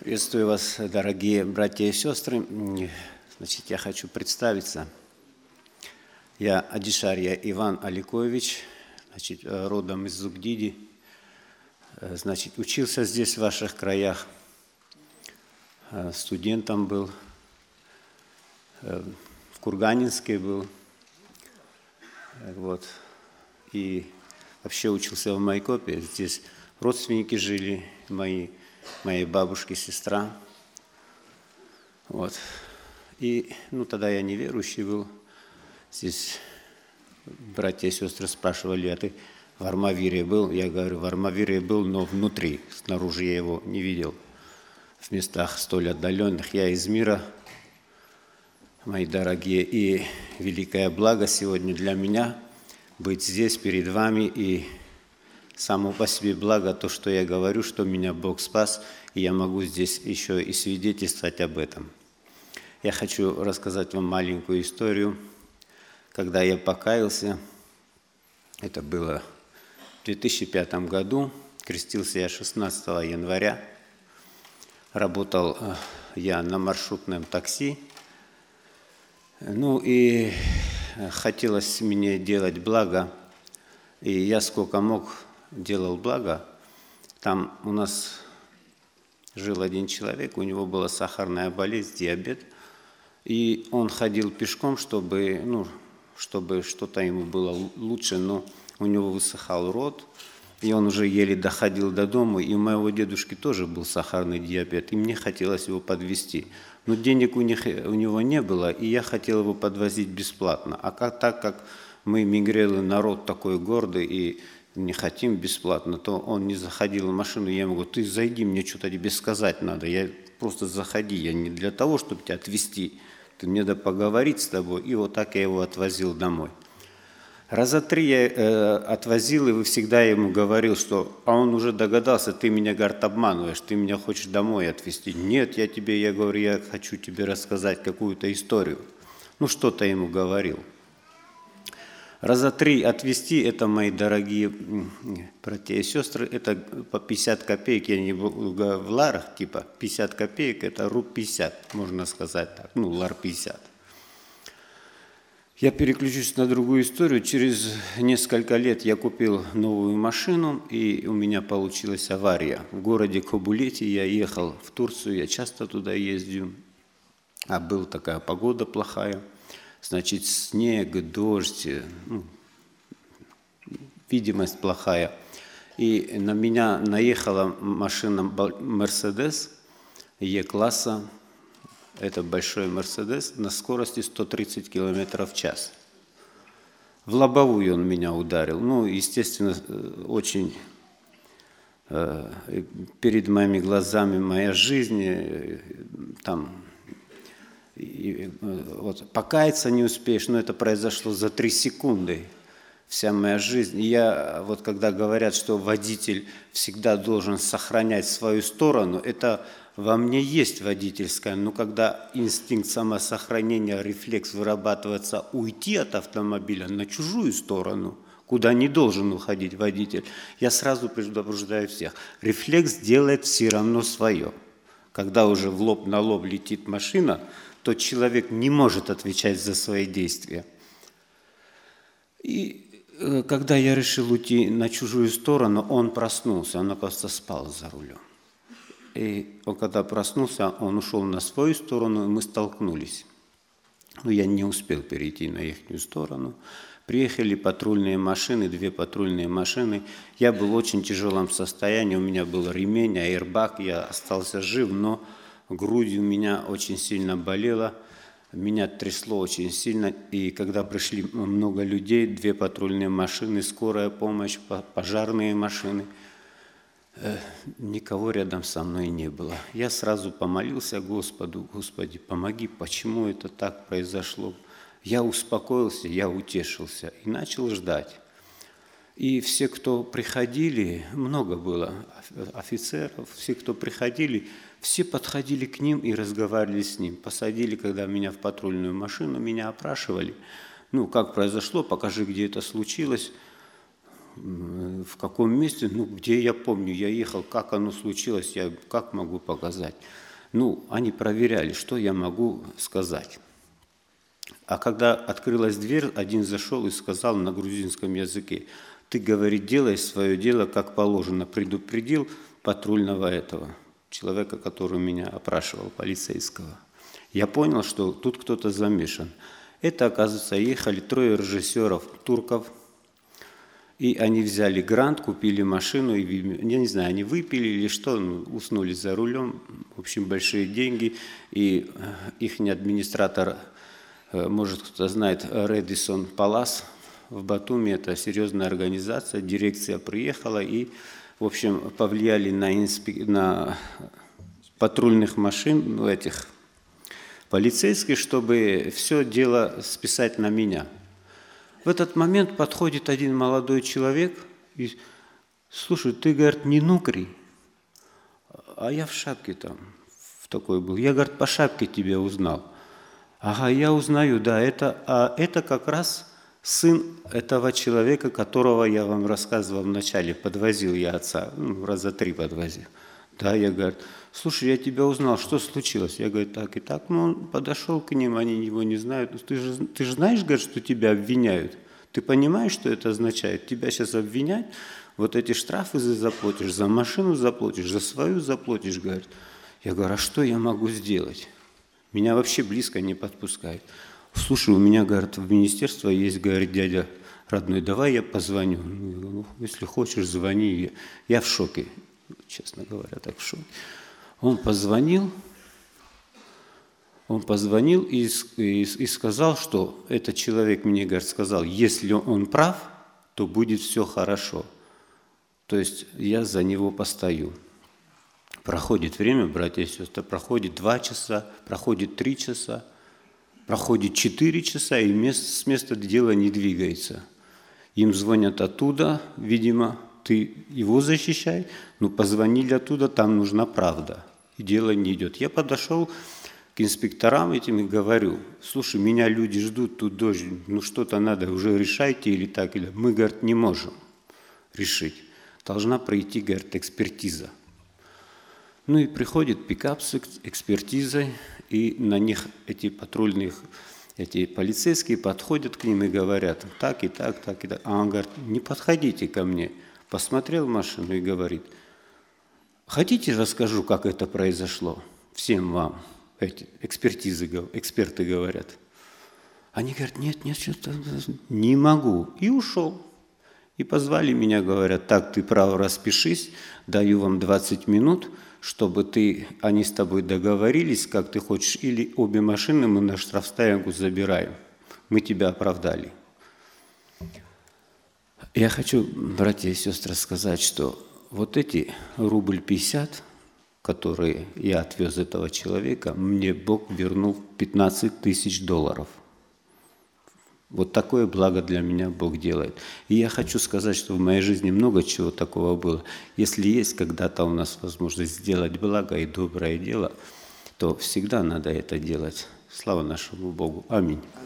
Приветствую вас, дорогие братья и сестры. Значит, я хочу представиться. Я Адишарья Иван Аликович, значит, родом из Зугдиди. Значит, учился здесь, в ваших краях. Студентом был. В Курганинске был. Вот. И вообще учился в Майкопе. Здесь родственники жили, моей бабушки, сестра. Вот. И, тогда я неверующий был. Здесь братья и сестры спрашивали, а ты в Армавире был? Я говорю, в Армавире был, но внутри, снаружи я его не видел. В местах столь отдаленных. Я из мира, мои дорогие, и великое благо сегодня для меня быть здесь перед вами, и само по себе благо то, что я говорю, что меня Бог спас, и я могу здесь еще и свидетельствовать об этом. Я хочу рассказать вам маленькую историю. Когда я покаялся, это было в 2005 году, крестился я 16 января, работал я на маршрутном такси, и хотелось мне делать благо, и я сколько мог делал благо. Там у нас жил один человек, у него была сахарная болезнь, диабет, и он ходил пешком, чтобы что-то ему было лучше, но у него высыхал рот, и он уже еле доходил до дома, и у моего дедушки тоже был сахарный диабет, и мне хотелось его подвезти. Но денег у него не было, и я хотел его подвозить бесплатно. Так как мы мигрелый народ такой гордый и не хотим бесплатно, то он не заходил в машину, я ему говорю, ты зайди, мне что-то тебе сказать надо, я просто заходи, я не для того, чтобы тебя отвезти, мне надо поговорить с тобой, и вот так я его отвозил домой. Раза 3 я отвозил, и всегда ему говорил, а он уже догадался, ты меня, говорит, обманываешь, ты меня хочешь домой отвезти. Нет, я говорю, я хочу тебе рассказать какую-то историю. Что-то ему говорил. Раза 3 отвезти, это, мои дорогие братья и сестры, это по 50 копеек, я не в ларах, 50 копеек, это руб 50, можно сказать так, лар 50. Я переключусь на другую историю. Через несколько лет я купил новую машину, и у меня получилась авария. В городе Кобулете я ехал в Турцию, я часто туда ездил, а была такая погода плохая. Значит, снег, дождь, видимость плохая. И на меня наехала машина «Мерседес» Е-класса. Это большой «Мерседес» на скорости 130 км в час. В лобовую он меня ударил. Естественно, очень перед моими глазами моя жизнь, покаяться не успеешь, но это произошло за 3 секунды, вся моя жизнь. И когда говорят, что водитель всегда должен сохранять свою сторону, это во мне есть водительская, но когда инстинкт самосохранения, рефлекс вырабатывается уйти от автомобиля на чужую сторону, куда не должен уходить водитель, я сразу предупреждаю всех, рефлекс делает все равно свое. Когда уже в лоб на лоб летит машина, то человек не может отвечать за свои действия. И когда я решил уйти на чужую сторону, он проснулся, он, оказывается, спал за рулем. И он, когда проснулся, он ушел на свою сторону, и мы столкнулись. Я не успел перейти на их сторону. Приехали патрульные машины, 2 патрульные машины. Я был в очень тяжелом состоянии, у меня был ремень, аэрбаг, я остался жив, но грудь у меня очень сильно болела, меня трясло очень сильно. И когда пришли много людей, 2 патрульные машины, скорая помощь, пожарные машины, никого рядом со мной не было. Я сразу помолился Господу, Господи, помоги, почему это так произошло? Я успокоился, я утешился и начал ждать. И все, кто приходили, много было офицеров, все, кто приходили, все подходили к ним и разговаривали с ним. Посадили, когда меня в патрульную машину, меня опрашивали. Как произошло, покажи, где это случилось. в каком месте, ну, где я помню, я ехал, как оно случилось, я как могу показать. Ну, они проверяли, что я могу сказать. А когда открылась дверь, один зашел и сказал на грузинском языке: ты, говорит, делай свое дело как положено, предупредил патрульного этого человека, который меня опрашивал, полицейского. Я понял, что тут кто-то замешан. Это, оказывается, ехали 3 режиссеров турков, и они взяли грант, купили машину, и, я не знаю, они выпили или что, уснули за рулем, в общем, большие деньги, и их администратор, может, кто-то знает, Редисон Палас в Батуми, это серьезная организация, дирекция приехала и, в общем, повлияли на патрульных машин, этих полицейских, чтобы все дело списать на меня. В этот момент подходит один молодой человек и: слушай, ты, говорит, не нукри, а я в шапке там в такой был. Я, говорит, по шапке тебя узнал. Ага, я узнаю, да, это как раз сын этого человека, которого я вам рассказывал вначале. Подвозил я отца, раза 3 подвозил. Да, я, говорю, слушай, я тебя узнал, что случилось? Я говорю, так и так. Ну, он подошел к ним, они его не знают. Ты же знаешь, говорит, что тебя обвиняют? Ты понимаешь, что это означает? Тебя сейчас обвинять, вот эти штрафы заплатишь, за машину заплатишь, за свою заплатишь, говорит. Я говорю, а что я могу сделать? Меня вообще близко не подпускают. Слушай, у меня, говорит, в министерство есть, говорит, дядя родной, давай я позвоню. Ну, если хочешь, звони. Я в шоке, честно говоря, так в шоке. Он позвонил и сказал, что этот человек мне, говорит, сказал, если он прав, то будет все хорошо. То есть я за него постою. Проходит время, братья и сестры, проходит 2 часа, проходит 3 часа, проходит 4 часа, и с места дела не двигается. Им звонят оттуда, видимо, ты его защищай, но позвонили оттуда, там нужна правда, и дело не идет. Я подошел к инспекторам этим и говорю, слушай, меня люди ждут, тут дождь, ну что-то надо, уже решайте или так, или мы, говорит, не можем решить. Должна пройти, говорит, экспертиза. Ну и приходит пикап с экспертизой, и на них эти патрульные, эти полицейские подходят к ним и говорят, так и так, так и так. А он говорит, не подходите ко мне. Посмотрел машину и говорит, хотите, расскажу, как это произошло? Всем вам, эти эксперты говорят. Они говорят, нет, что-то не могу. И ушел. И позвали меня, говорят, так, ты право распишись, даю вам 20 минут, чтобы они с тобой договорились, как ты хочешь, или обе машины мы на штрафстоянку забираем. Мы тебя оправдали. Я хочу, братья и сестры, сказать, что вот эти рубль 50, которые я отвез этого человека, мне Бог вернул $15 000. Вот такое благо для меня Бог делает. И я хочу сказать, что в моей жизни много чего такого было. Если есть когда-то у нас возможность сделать благо и доброе дело, то всегда надо это делать. Слава нашему Богу. Аминь.